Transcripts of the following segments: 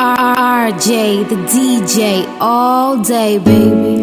RJ, the DJ, all day, baby.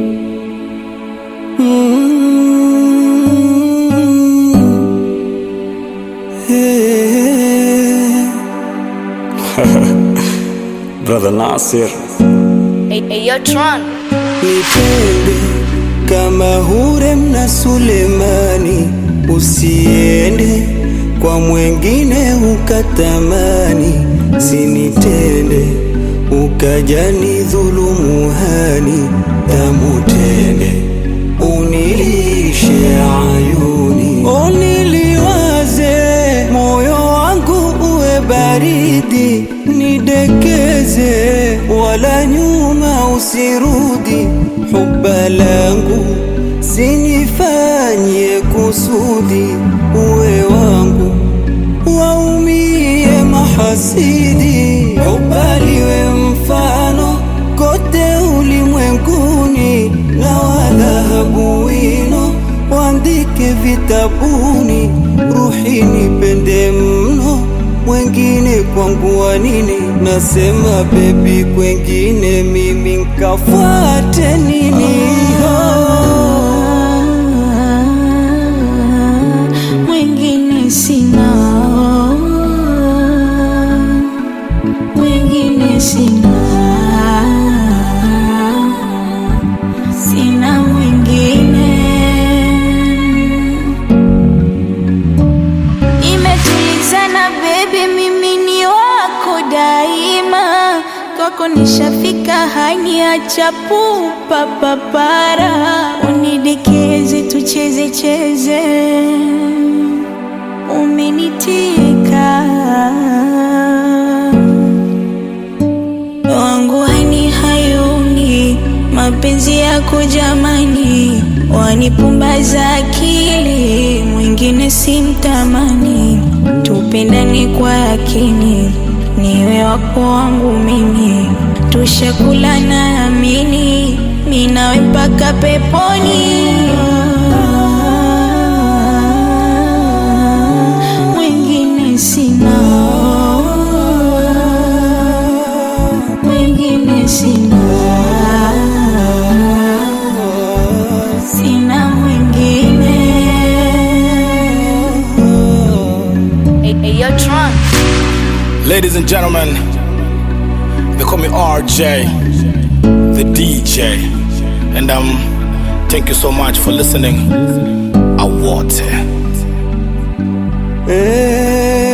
Brother Nasir. Hey, yo, Tron. Nipende kama Hurem na Sulemani, usiende kwa mwengine ukatamani, sinitende ukajani dhulumu hani, tamutende unilishe ayuni, uniliwaze moyo wangu uwe baridi, nidekeze wala nyuma usirudi, hubba langu sinifanye kusudi, uwe wangu waumie mahasidi, hubba liwe mfano kote ulimwenguni, na wadhahabu wino waandike vitabuni, ruhi nipende mno mwengine kwangu wanini, nasema baby kwengine mimi nkafuate nini? Mwengine sina, mwengine sina, sina mwengine. Imetulizana baby, mimi ni wako daima, kwako nishafika, haniacha pupa papara, unidekeze tucheze cheze, umenitika wangu hani hayuni, mapenzi yako jamani, wanipumbaza akili, mwingine simtamani, tupendane kwa yakini, niwe wako wangu mimi, tushakula na amini, minawe mpaka peponi. Mwingine sina, mwingine sina, sina mwingine. Hey, yo, Tron. Ladies and gentlemen, they call me RJ, the DJ. And thank you so much for listening. Awote.